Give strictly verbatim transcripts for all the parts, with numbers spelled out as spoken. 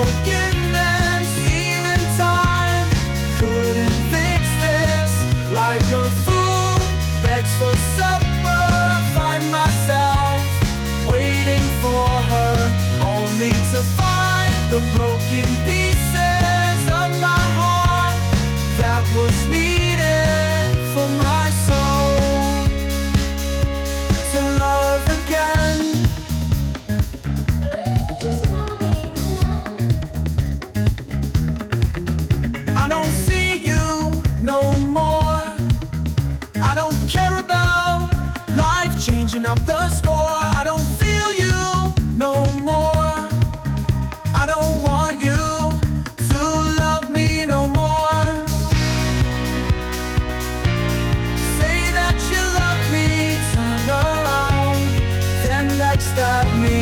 forgiveness. Even time couldn't fix this. Like a fool begs for supper, find myself waiting for her, only to find the broken pieces of my heart that was needed for my soul to love again. I don't see you no more. I don't care about life changing up the score. I don't feel you no more. I don't want you to love me no more. Say that you love me, turn around, then backstab me.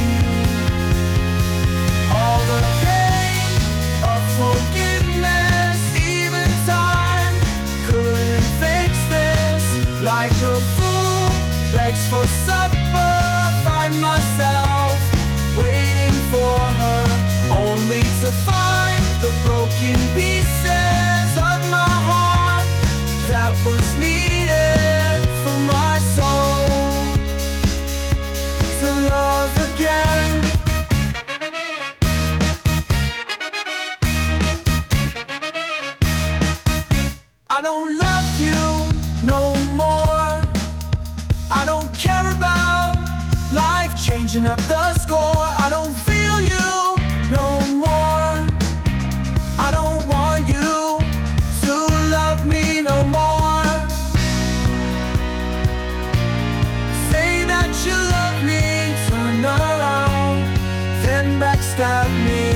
All the pain of forgiveness, even time couldn't fix this. Like a fool begs for supper, find myself waiting for her, only to find the broken pieces of my heart that was needed for my soul to love again. I don't love you no more. I don't care about life changing up the score. I don't feel you no more. I don't want you to love me no more. Say that you love me, turn around, then backstab me.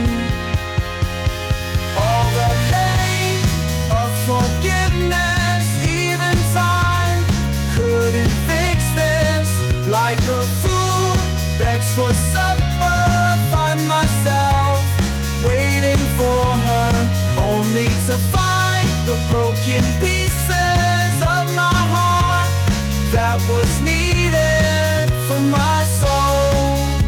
All the pain of forgiveness, even time couldn't fix this. Like a fool begs for supper, find myself waiting for her, only to find the broken pieces of my heart that was needed for my